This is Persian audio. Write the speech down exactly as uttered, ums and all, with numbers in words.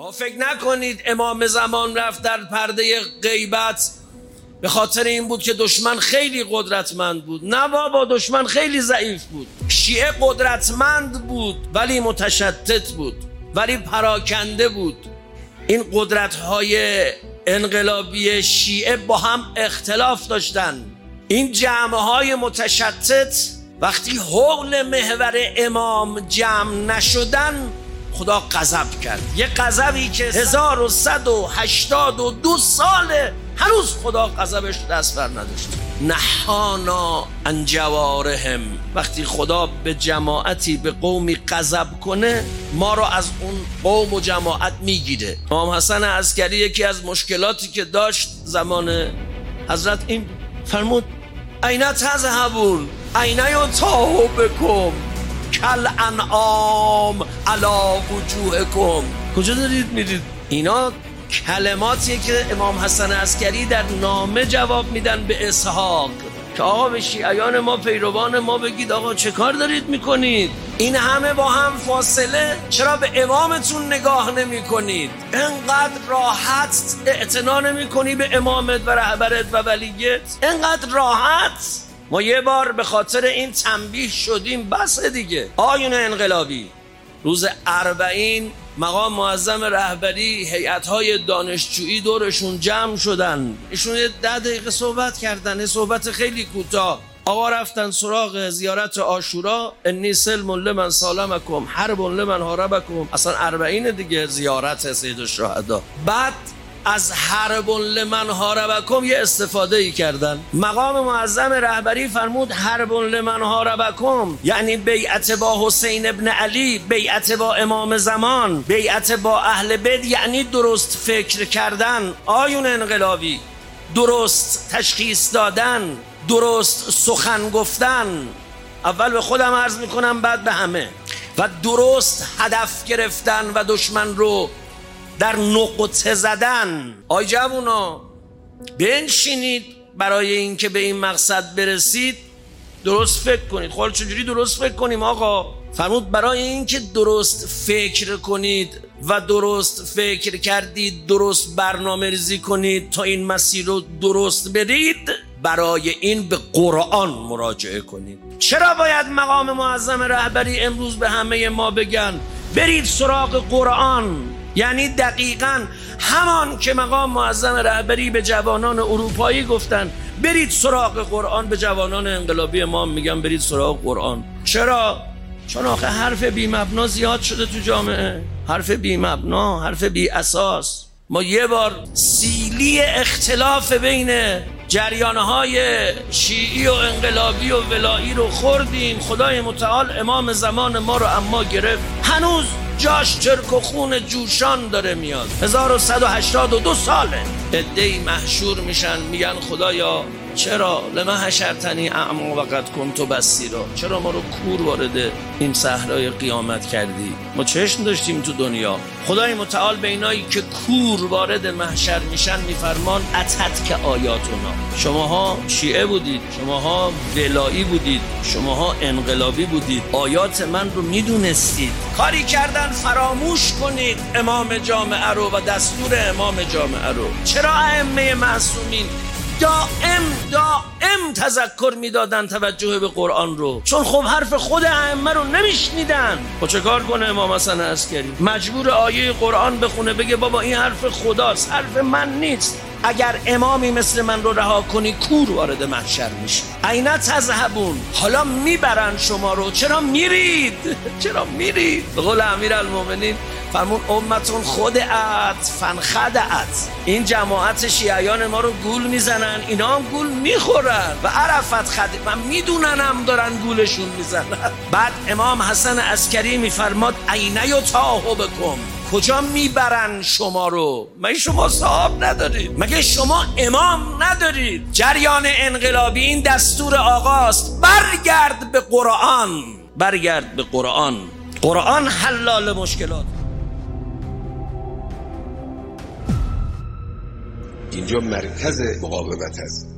فکر نکنید امام زمان رفت در پرده غیبت به خاطر این بود که دشمن خیلی قدرتمند بود. نه بابا، دشمن خیلی ضعیف بود. شیعه قدرتمند بود ولی متشتت بود، ولی پراکنده بود. این قدرت‌های انقلابی شیعه با هم اختلاف داشتن. این جمع‌های متشتت وقتی حول محور امام جمع نشدن خدا غضب کرد. یه غضبی که هزار و صد و هشتاد و دو ساله هنوز خدا غضبش دست بر نداشت. نهانا عن جوارهم. وقتی خدا به جماعتی به قومی غضب کنه ما رو از اون قوم و جماعت میگیره. امام حسن عسکری یکی از مشکلاتی که داشت زمان حضرت این فرمود اینا تذهبون اینا یطاع بکم کل انعام علی وجوهکم. کجا دارید میرید؟ اینا کلماتیه که امام حسن عسکری در نامه جواب میدن به اسحاق که آقا به شیعیان ما پیروان ما بگید آقا چه کار دارید میکنید؟ این همه با هم فاصله چرا به امامتون نگاه نمی کنید؟ انقدر راحت اعتنا نمی کنی به امامت و رهبرت و ولیت؟ انقدر راحت؟ ما یه بار به خاطر این تنبیه شدیم بس دیگه. آیون انقلابی روز اربعین مقام معظم رهبری هیئت‌های دانشجویی دورشون جمع شدن. ایشون یه ده دقیقه صحبت کردن، صحبت خیلی کوتاه. آقا رفتن سراغ زیارت عاشورا، انی سلم لمن سالمکم حرب لمن حاربکم. اصلا اربعین دیگه زیارت سید الشهدا. بعد از حرب لمن حاربکم یه استفاده ای کردن. مقام معظم رهبری فرمود حرب لمن حاربکم یعنی بیعت با حسین ابن علی، بیعت با امام زمان، بیعت با اهل بیت، یعنی درست فکر کردن. آیون انقلابی، درست تشخیص دادن، درست سخن گفتن. اول به خودم عرض میکنم بعد به همه. و درست هدف گرفتن و دشمن رو در نقطه زدن. آی جوونا بنشینید برای اینکه به این مقصد برسید درست فکر کنید. خب چجوری درست فکر کنیم آقا؟ فرمود برای اینکه درست فکر کنید و درست فکر کردید درست برنامه ریزی کنید تا این مسیر رو درست برید، برای این به قرآن مراجعه کنید. چرا باید مقام معظم رهبری امروز به همه ما بگن برید سراغ قرآن؟ یعنی دقیقاً همان که مقام معظم رهبری به جوانان اروپایی گفتن برید سراغ قرآن، به جوانان انقلابی ما میگن برید سراغ قرآن. چرا؟ چون آخه حرف بی مبنا زیاد شده تو جامعه. حرف بی مبنا، حرف بی اساس. ما یه بار سیلی اختلاف بین جریانهای شیعی و انقلابی و ولایی رو خوردیم. خدای متعال امام زمان ما رو اما گرفت. هنوز جاش چرک و خون جوشان داره میاد. هزار و صد و هشتاد و دو ساله عده‌ای محشور میشن میگن خدایا چرا لما حشرتنی اعما و قد کنت بصیرا، چرا ما رو کور وارد این صحرای قیامت کردی؟ ما چشم داشتیم تو دنیا. خدای متعال به اینایی که کور وارد محشر میشن میفرمان اتت که آیاتنا. شماها شیعه بودید، شماها ولایی بودید، شماها انقلابی بودید، آیات من رو میدونستید، کاری کردن فراموش کنید امام جامعه رو و دستور امام جامعه رو. چرا ائمه معصومین دائم دائم تذکر میدادن توجه به قرآن رو؟ چون خب حرف خود ائمه رو نمیشنیدن. خب چه کار کنه امام حسن عسکری؟ مجبور آیه قرآن بخونه بگه بابا این حرف خداست، حرف من نیست. اگر امامی مثل من رو رها کنی کور وارد محشر میشی. اینا تذهبون، حالا میبرن شما رو، چرا میرید؟ چرا میرید؟ به قول امیرالمومنین فرمون امتون خدعت فانخدعت. این جماعت شیعیان ما رو گول میزنن، اینا هم گول میخورن و عرفت خد من میدوننم دارن گولشون میزنن. بعد امام حسن عسکری میفرماد اینا یطاع بکم، کجا میبرن شما رو؟ مگه شما صاحب ندارید؟ مگه شما امام ندارید؟ جریان انقلابی این دستور آقاست، برگرد به قرآن، برگرد به قرآن. قرآن حلال مشکلات. اینجا مرکز مقاومت است.